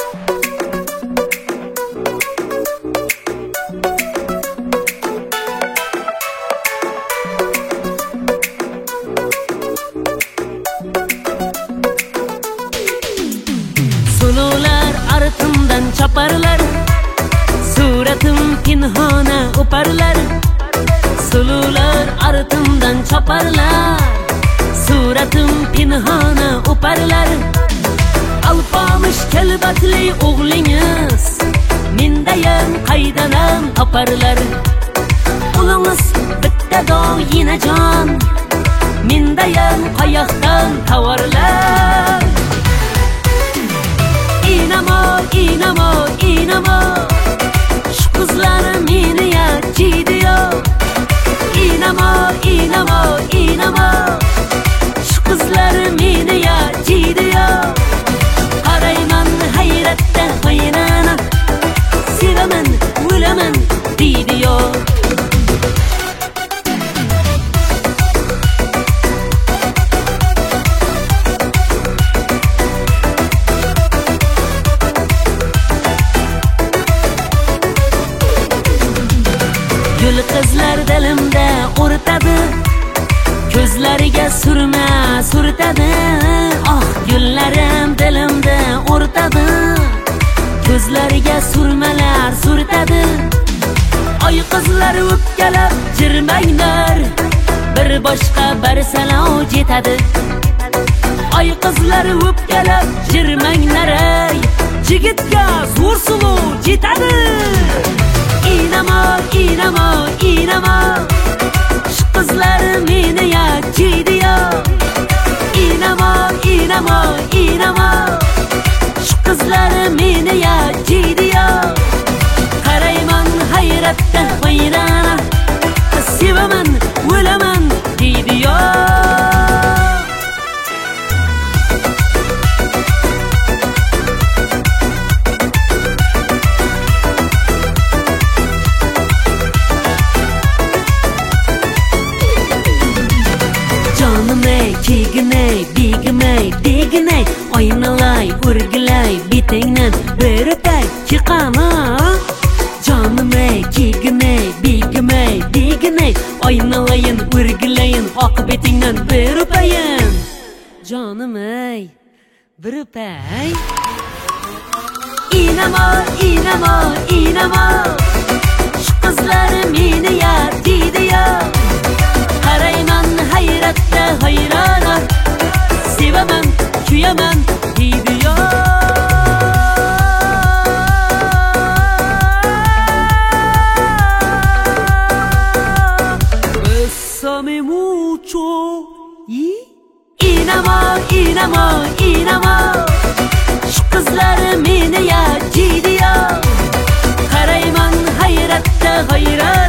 Sulular artimdan chaparlar, suratim pinhona uparlar. Sulular artimdan chaparlar, suratim pinhona uparlar. Alpamış kelbatli o'g'lingiz, mendayam qaydanam toparlar. Ulingiz bitta doyinajon, mendayam qayoqdan tovarlar. İnamo, inamo, inamo, shu qizlar meni yachiydi-yo. Inamo, inamo, inamo, shu qizlar meni yachiydi-yo. Qarayman hayratda qo'ynana, sevaman, o'laman deydi-yo. Gül qizlar dilimda o'rtadi, ko'zlariga surma surtadi. Oh, gullarim dilimda o'rtadi, ko'zlariga surmalar surtadi. Oy qizlar o'pkalab jirmanglar, bir boshqa barsalao jetadi. Oy qizlar o'pkalab jirmanglar, yigitga zo'r suluv jetadi. Inamo, inamo, inamo, shu qizlar meni yachiydi-yo. Inamo, inamo, inamo, shu qizlar meni yachiydi-yo. Qarayman hayratda qo'ynana, sevaman, o'laman deydi-yo. Canımay, kiginay, biginay, deginay, oynalay, urgilay, bitingdan bir o'tay, chiqama. Canımay, kiginay, biginay, deginay, oynalayin, urgilayin, oq bitingdan bir o'payin. Canımay, bir o'pay. Inamo, inamo, inamo, shu qizlar meni yachiydi-yo. Qarayman hayratda hayrona, sevaman, kuyaman deydi-yo. Bésame mucho. Inamo, inamo, inamo, shu qizlar meni yachiydi-yo. Qarayman hayratda hayrona,